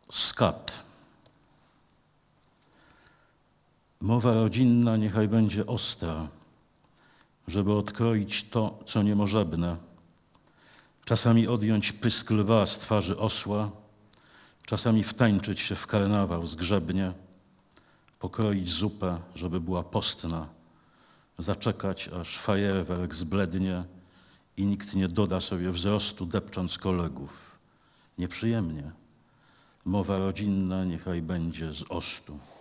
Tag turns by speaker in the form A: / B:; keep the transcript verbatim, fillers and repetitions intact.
A: Skat. Mowa rodzinna niechaj będzie ostra, żeby odkroić to, co niemożebne. Czasami odjąć pysk lwa z twarzy osła, czasami wtańczyć się w karnawał zgrzebnie, pokroić zupę, żeby była postna, zaczekać, aż fajerwerk zblednie i nikt nie doda sobie wzrostu, depcząc kolegów. Nieprzyjemnie. Mowa rodzinna niechaj będzie z ostu.